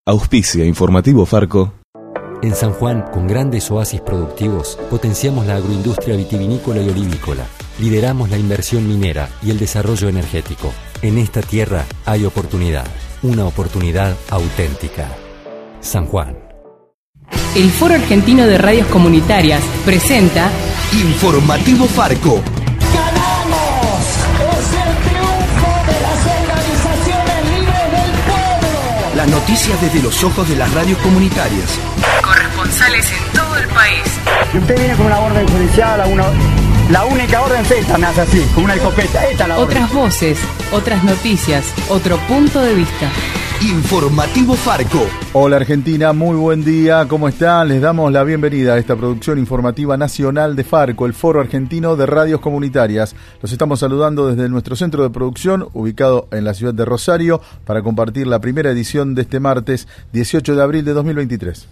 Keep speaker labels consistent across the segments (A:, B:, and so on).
A: Auspicia Informativo Farco.
B: En San Juan, con grandes oasis productivos, potenciamos la agroindustria vitivinícola y olivícola. Lideramos la inversión minera y el desarrollo energético. En esta tierra hay oportunidad, una oportunidad auténtica. San Juan.
C: El Foro Argentino de Radios Comunitarias presenta
D: Informativo Farco.
E: ¡Ganamos! ¡Es el triunfo de las organizaciones libres del pueblo!
D: Las noticias desde los ojos de las radios comunitarias.
C: Corresponsales en todo el país.
F: Si usted viene con una orden judicial, la única orden es esta, me hace así, con una escopeta. Esta es la orden.
C: Otras voces, otras noticias, otro punto de vista.
D: Informativo Farco.
G: Hola Argentina, muy buen día, ¿cómo están? Les damos la bienvenida a esta producción informativa nacional de Farco, el Foro Argentino de Radios Comunitarias. Los estamos saludando desde nuestro centro de producción, ubicado en la ciudad de Rosario, para compartir la primera edición de este martes 18 de abril de 2023.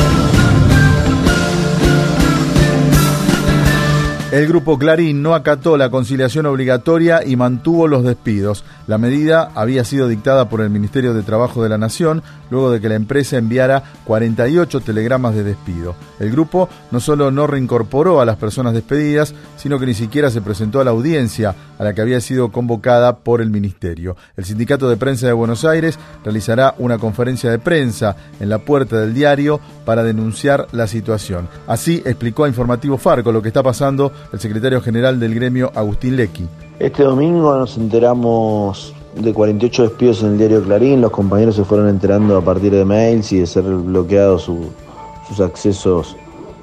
G: El Grupo Clarín no acató la conciliación obligatoria y mantuvo los despidos. La medida había sido dictada por el Ministerio de Trabajo de la Nación, luego de que la empresa enviara 48 telegramas de despido. El grupo no solo no reincorporó a las personas despedidas, sino que ni siquiera se presentó a la audiencia a la que había sido convocada por el Ministerio. El Sindicato de Prensa de Buenos Aires realizará una conferencia de prensa en la puerta del diario para denunciar la situación. Así explicó a Informativo Farco lo que está pasando el secretario general del gremio, Agustín Lecchi.
H: Este domingo nos enteramos de 48 despidos en el diario Clarín. Los compañeros se fueron enterando a partir de mails y de ser bloqueados sus accesos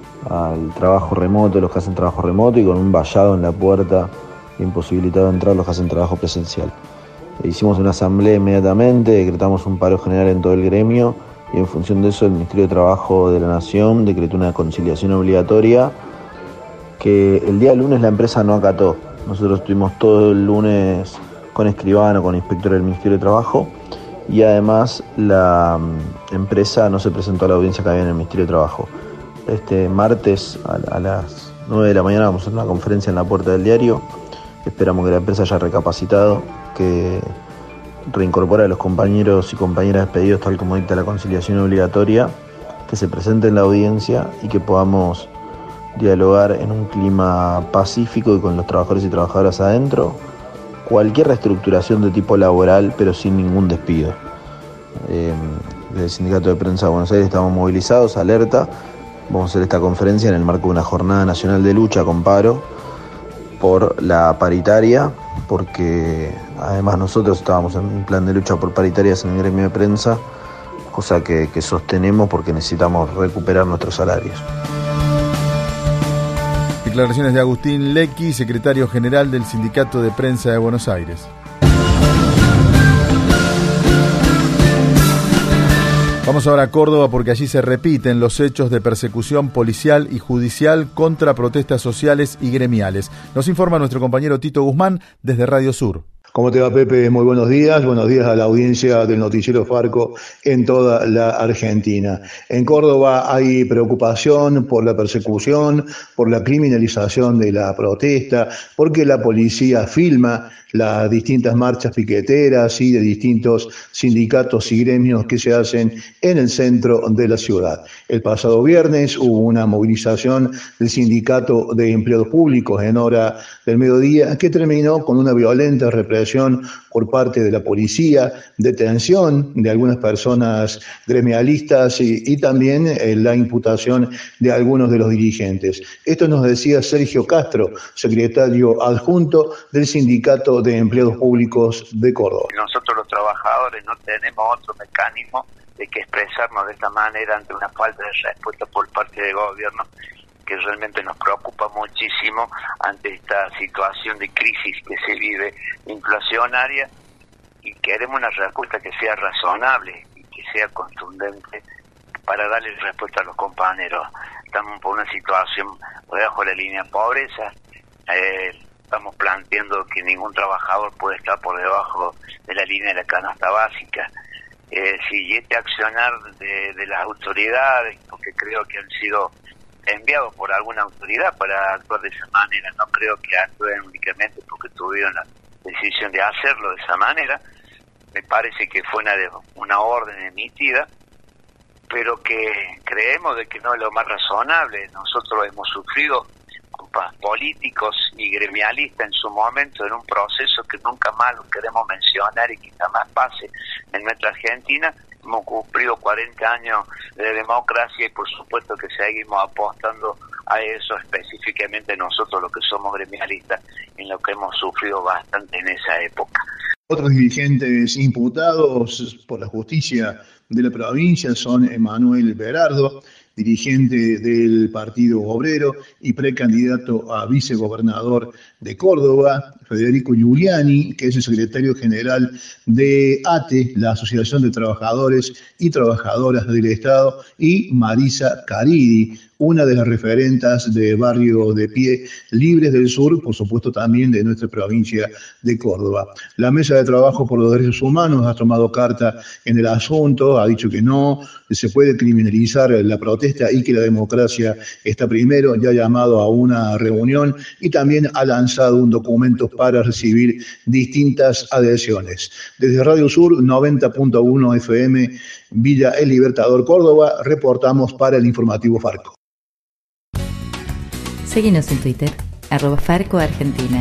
H: al trabajo remoto, los que hacen trabajo remoto, y con un vallado en la puerta imposibilitado de entrar los que hacen trabajo presencial. Hicimos una asamblea inmediatamente, decretamos un paro general en todo el gremio y en función de eso el Ministerio de Trabajo de la Nación decretó una conciliación obligatoria que el día lunes la empresa no acató. Nosotros estuvimos todo el lunes con escribano, con inspector del Ministerio de Trabajo, y además la empresa no se presentó a la audiencia que había en el Ministerio de Trabajo. Este martes a las 9 de la mañana vamos a hacer una conferencia en la puerta del diario. Esperamos que la empresa haya recapacitado, que reincorpore a los compañeros y compañeras despedidos tal como dicta la conciliación obligatoria, que se presente en la audiencia y que podamos dialogar en un clima pacífico y con los trabajadores y trabajadoras adentro cualquier reestructuración de tipo laboral, pero sin ningún despido. Desde el Sindicato de Prensa de Buenos Aires estamos movilizados, alerta. Vamos a hacer esta conferencia en el marco de una jornada nacional de lucha con paro por la paritaria, porque además nosotros estábamos en un plan de lucha por paritarias en el gremio de prensa, cosa que sostenemos porque necesitamos recuperar nuestros salarios.
G: Declaraciones de Agustín Lecchi, secretario general del Sindicato de Prensa de Buenos Aires. Vamos ahora a Córdoba porque allí se repiten los hechos de persecución policial y judicial contra protestas sociales y gremiales. Nos informa nuestro compañero Tito Guzmán desde Radio Sur.
I: ¿Cómo te va, Pepe? Muy buenos días a la audiencia del noticiero Farco en toda la Argentina. En Córdoba hay preocupación por la persecución, por la criminalización de la protesta, porque la policía filma las distintas marchas piqueteras y de distintos sindicatos y gremios que se hacen en el centro de la ciudad. El pasado viernes hubo una movilización del Sindicato de Empleados Públicos en hora del mediodía que terminó con una violenta represión por parte de la policía, detención de algunas personas gremialistas y también la imputación de algunos de los dirigentes. Esto nos decía Sergio Castro, secretario adjunto del Sindicato de Empleados Públicos de Córdoba.
J: Nosotros los trabajadores no tenemos otro mecanismo de que expresarnos de esta manera ante una falta de respuesta por parte del gobierno, que realmente nos preocupa muchísimo ante esta situación de crisis que se vive inflacionaria, y queremos una respuesta que sea razonable y que sea contundente para darle respuesta a los compañeros. Estamos por una situación por debajo de la línea de pobreza, estamos planteando que ningún trabajador puede estar por debajo de la línea de la canasta básica. Si este accionar de las autoridades, porque creo que han sido enviados por alguna autoridad para actuar de esa manera, no creo que actúen únicamente porque tuvieron la decisión de hacerlo de esa manera. Me parece que fue una orden emitida pero que creemos de que no es lo más razonable. Nosotros hemos sufrido políticos y gremialistas en su momento en un proceso que nunca más lo queremos mencionar y que jamás pase en nuestra Argentina. Hemos cumplido 40 años de democracia y por supuesto que seguimos apostando a eso, específicamente nosotros los que somos gremialistas, en lo que hemos sufrido bastante en esa época.
I: Otros dirigentes imputados por la justicia de la provincia son Emanuel Berardo, dirigente del Partido Obrero y precandidato a vicegobernador de Córdoba, Federico Giuliani, que es el secretario general de ATE, la Asociación de Trabajadores y Trabajadoras del Estado, y Marisa Caridi, una de las referentas de Barrio de Pie Libres del Sur, por supuesto también de nuestra provincia de Córdoba. La Mesa de Trabajo por los Derechos Humanos ha tomado carta en el asunto, ha dicho que no se puede criminalizar la protesta y que la democracia está primero, ya ha llamado a una reunión y también ha lanzado un documento para recibir distintas adhesiones. Desde Radio Sur 90.1 FM, Villa El Libertador, Córdoba, reportamos para el Informativo Farco.
K: Seguinos en Twitter, @FarcoArgentina.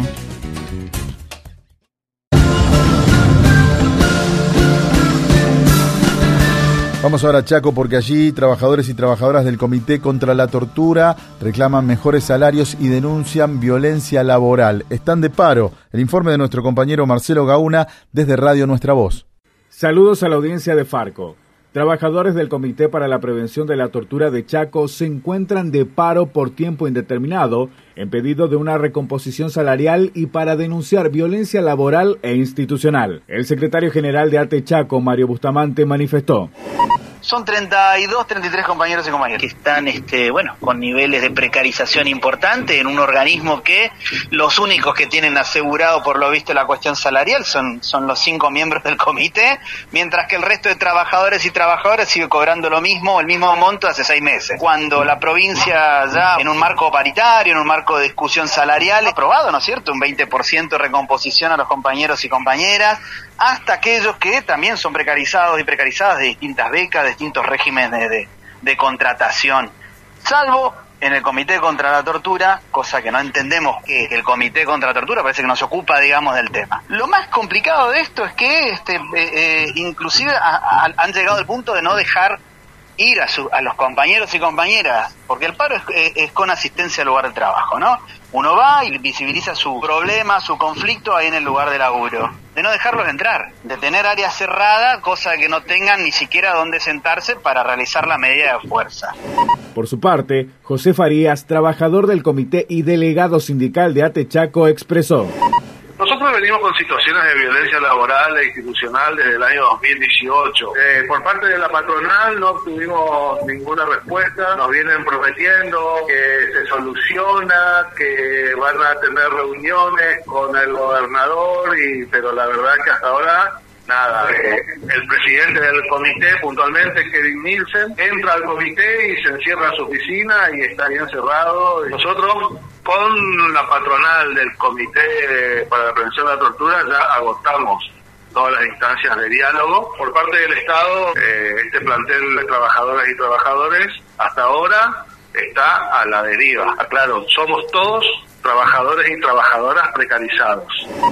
G: Vamos ahora a Chaco porque allí trabajadores y trabajadoras del Comité contra la Tortura reclaman mejores salarios y denuncian violencia laboral. Están de paro. El informe de nuestro compañero Marcelo Gauna desde Radio Nuestra Voz.
L: Saludos a la audiencia de Farco. Trabajadores del Comité para la Prevención de la Tortura de Chaco se encuentran de paro por tiempo indeterminado en pedido de una recomposición salarial y para denunciar violencia laboral e institucional. El secretario general de ATE Chaco, Mario Bustamante, manifestó.
M: Son 32, 33 compañeros y compañeras que están, con niveles de precarización importante en un organismo que los únicos que tienen asegurado por lo visto la cuestión salarial son los 5 miembros del comité, mientras que el resto de trabajadores y trabajadoras sigue cobrando lo mismo, el mismo monto hace 6 meses. Cuando la provincia ya en un marco paritario, en un marco de discusión salarial, ha aprobado, ¿no es cierto?, un 20% de recomposición a los compañeros y compañeras, hasta aquellos que también son precarizados y precarizadas de distintas becas, de distintos regímenes de contratación, salvo en el Comité contra la Tortura, cosa que no entendemos que el Comité contra la Tortura parece que no se ocupa, digamos, del tema. Lo más complicado de esto es que inclusive han llegado al punto de no dejar ir a los compañeros y compañeras, porque el paro es con asistencia al lugar de trabajo, ¿no? Uno va y visibiliza su problema, su conflicto ahí en el lugar de laburo. De no dejarlos entrar, de tener área cerrada, cosa que no tengan ni siquiera dónde sentarse para realizar la medida de fuerza.
L: Por su parte, José Farías, trabajador del comité y delegado sindical de ATE Chaco, expresó.
N: Nosotros venimos con situaciones de violencia laboral e institucional desde el año 2018. Por parte de la patronal no obtuvimos ninguna respuesta. Nos vienen prometiendo que se soluciona, que van a tener reuniones con el gobernador, pero la verdad que hasta ahora nada. El presidente del comité, puntualmente Kevin Nielsen, entra al comité y se encierra en su oficina y está bien cerrado. Nosotros, con la patronal del Comité para la Prevención de la Tortura, ya agotamos todas las instancias de diálogo. Por parte del Estado, este plantel de trabajadoras y trabajadores hasta ahora está a la deriva. Aclaro, somos todos trabajadores y trabajadoras precarizados.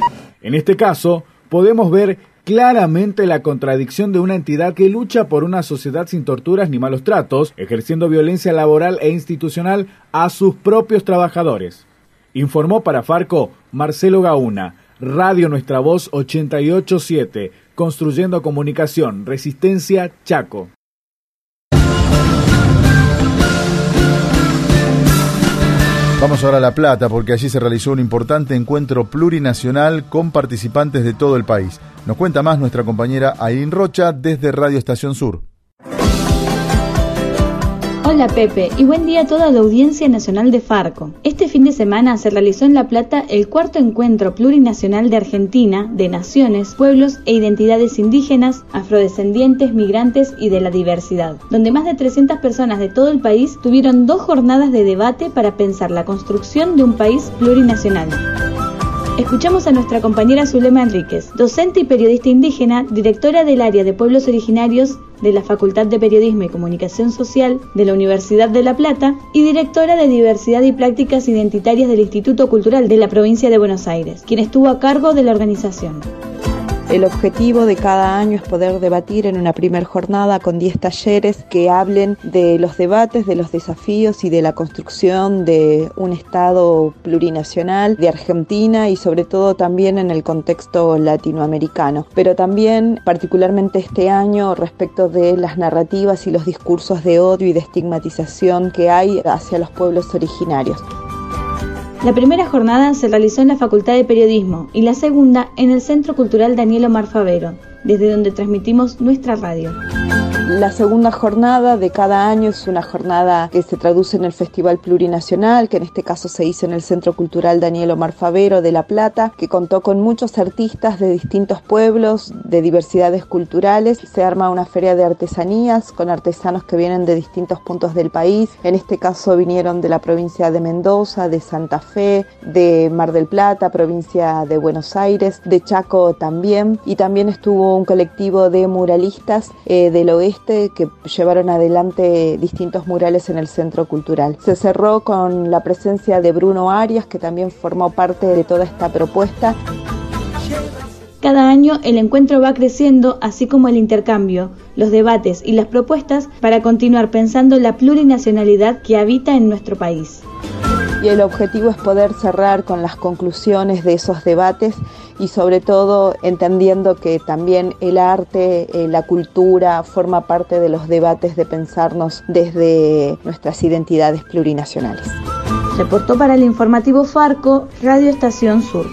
L: En este caso, podemos ver claramente la contradicción de una entidad que lucha por una sociedad sin torturas ni malos tratos, ejerciendo violencia laboral e institucional a sus propios trabajadores. Informó para Farco Marcelo Gauna, Radio Nuestra Voz 88.7, construyendo comunicación, Resistencia, Chaco.
G: Vamos ahora a La Plata, porque allí se realizó un importante encuentro plurinacional con participantes de todo el país. Nos cuenta más nuestra compañera Aileen Rocha desde Radio Estación Sur.
O: Hola Pepe y buen día a toda la audiencia nacional de Farco. Este fin de semana se realizó en La Plata el 4º encuentro plurinacional de Argentina de naciones, pueblos e identidades indígenas, afrodescendientes, migrantes y de la diversidad, donde más de 300 personas de todo el país tuvieron 2 jornadas de debate para pensar la construcción de un país plurinacional. Escuchamos a nuestra compañera Zulema Enríquez, docente y periodista indígena, directora del área de pueblos originarios de la Facultad de Periodismo y Comunicación Social de la Universidad de La Plata y directora de Diversidad y Prácticas Identitarias del Instituto Cultural de la Provincia de Buenos Aires, quien estuvo a cargo de la organización.
P: El objetivo de cada año es poder debatir en una primer jornada con 10 talleres que hablen de los debates, de los desafíos y de la construcción de un Estado plurinacional de Argentina y sobre todo también en el contexto latinoamericano. Pero también, particularmente este año, respecto de las narrativas y los discursos de odio y de estigmatización que hay hacia los pueblos originarios.
O: La primera jornada se realizó en la Facultad de Periodismo y la segunda en el Centro Cultural Daniel Omar Favero, desde donde transmitimos nuestra radio.
P: La segunda jornada de cada año es una jornada que se traduce en el Festival Plurinacional, que en este caso se hizo en el Centro Cultural Daniel Omar Favero de La Plata, que contó con muchos artistas de distintos pueblos, de diversidades culturales. Se arma una feria de artesanías con artesanos que vienen de distintos puntos del país. En este caso vinieron de la provincia de Mendoza, de Santa Fe, de Mar del Plata, provincia de Buenos Aires, de Chaco también. Y también estuvo un colectivo de muralistas del oeste que llevaron adelante distintos murales en el Centro Cultural. Se cerró con la presencia de Bruno Arias, que también formó parte de toda esta propuesta.
O: Cada año el encuentro va creciendo, así como el intercambio, los debates y las propuestas para continuar pensando la plurinacionalidad que habita en nuestro país.
P: Y el objetivo es poder cerrar con las conclusiones de esos debates y sobre todo entendiendo que también el arte, la cultura forma parte de los debates de pensarnos desde nuestras identidades plurinacionales.
O: Reportó para el informativo Farco, Radio Estación Sur.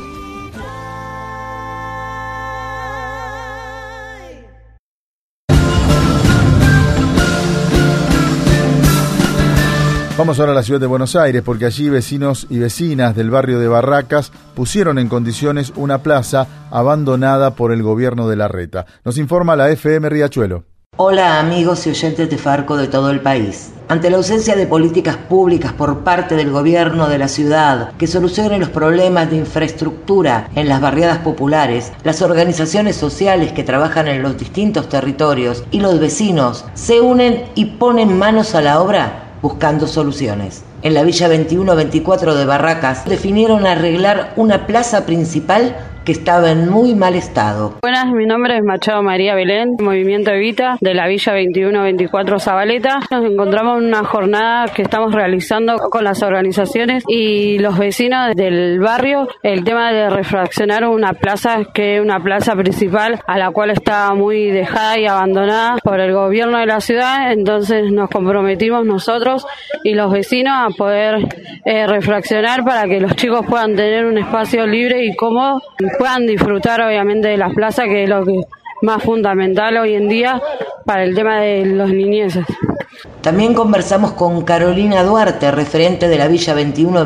G: Vamos ahora a la ciudad de Buenos Aires, porque allí vecinos y vecinas del barrio de Barracas pusieron en condiciones una plaza abandonada por el gobierno de Larreta. Nos informa la FM Riachuelo.
Q: Hola amigos y oyentes de Farco de todo el país. Ante la ausencia de políticas públicas por parte del gobierno de la ciudad que solucionen los problemas de infraestructura en las barriadas populares, las organizaciones sociales que trabajan en los distintos territorios y los vecinos se unen y ponen manos a la obra buscando soluciones. En la Villa 21-24 de Barracas definieron arreglar una plaza principal que estaba en muy mal estado.
R: Buenas, mi nombre es Machado María Belén, Movimiento Evita, de la Villa 21-24 Zabaleta. Nos encontramos en una jornada que estamos realizando con las organizaciones y los vecinos del barrio, el tema de refraccionar una plaza que es una plaza principal a la cual está muy dejada y abandonada por el gobierno de la ciudad. Entonces nos comprometimos nosotros y los vecinos a poder refraccionar para que los chicos puedan tener un espacio libre y cómodo, puedan disfrutar obviamente de las plazas, que es lo que más fundamental hoy en día para el tema de los niñeces.
Q: También conversamos con Carolina Duarte, referente de la Villa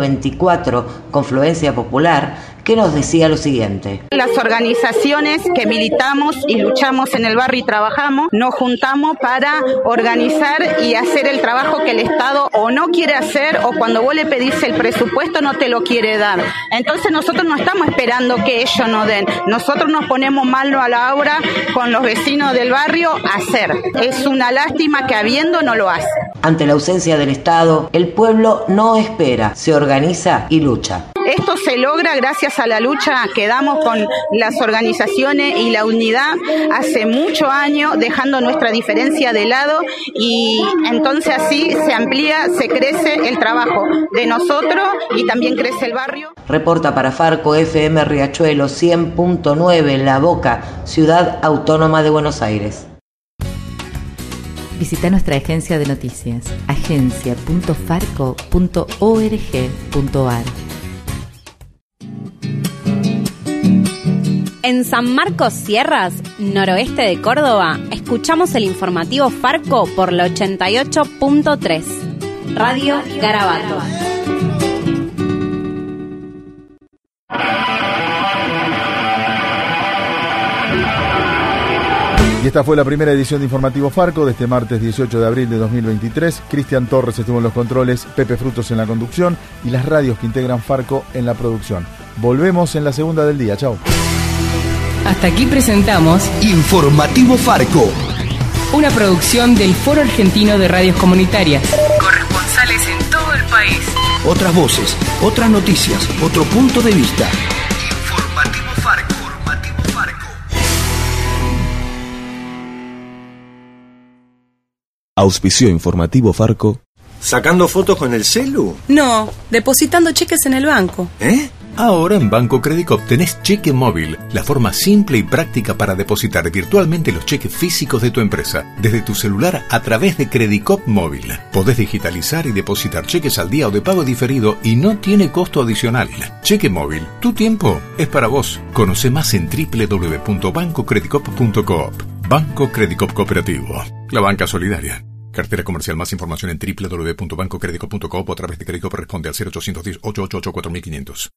Q: 21-24, Confluencia Popular, que nos decía lo siguiente.
S: Las organizaciones que militamos y luchamos en el barrio y trabajamos, nos juntamos para organizar y hacer el trabajo que el Estado o no quiere hacer, o cuando vos le pedís el presupuesto no te lo quiere dar. Entonces nosotros no estamos esperando que ellos nos den, nosotros nos ponemos mano a la obra con los vecinos del barrio a hacer. Es una lástima que habiendo no lo hace.
Q: Ante la ausencia del Estado, el pueblo no espera, se organiza y lucha.
S: Esto se logra gracias a la lucha que damos con las organizaciones y la unidad hace muchos años, dejando nuestra diferencia de lado, y entonces así se amplía, se crece el trabajo de nosotros y también crece el barrio.
Q: Reporta para Farco FM Riachuelo 100.9 La Boca, Ciudad Autónoma de Buenos Aires.
K: Visita nuestra agencia de noticias, agencia.farco.org.ar.
T: En San Marcos Sierras, noroeste de Córdoba, escuchamos el informativo Farco por la 88.3. Radio Garabato.
G: Y esta fue la primera edición de Informativo Farco de este martes 18 de abril de 2023. Cristian Torres estuvo en los controles, Pepe Frutos en la conducción y las radios que integran Farco en la producción. Volvemos en la segunda del día. Chau.
C: Hasta aquí presentamos
D: Informativo Farco,
C: una producción del Foro Argentino de Radios Comunitarias. Corresponsales en todo el país.
D: otras voces, otras noticias, otro punto de vista. Informativo Farco.
A: Auspició Informativo Farco.
U: ¿Sacando fotos con el celu?
V: No, depositando cheques en el banco.
W: Ahora en Banco Credicop tenés cheque móvil, la forma simple y práctica para depositar virtualmente los cheques físicos de tu empresa, desde tu celular a través de Credicop Móvil. Podés digitalizar y depositar cheques al día o de pago diferido y no tiene costo adicional. Cheque móvil, tu tiempo es para vos. Conoce más en www.bancocredicop.coop. Banco Credicop Cooperativo, la banca solidaria. Cartera comercial. Más información en www.bancocredicop.coop o a través de Credicop. Responde al 0810 888 4500.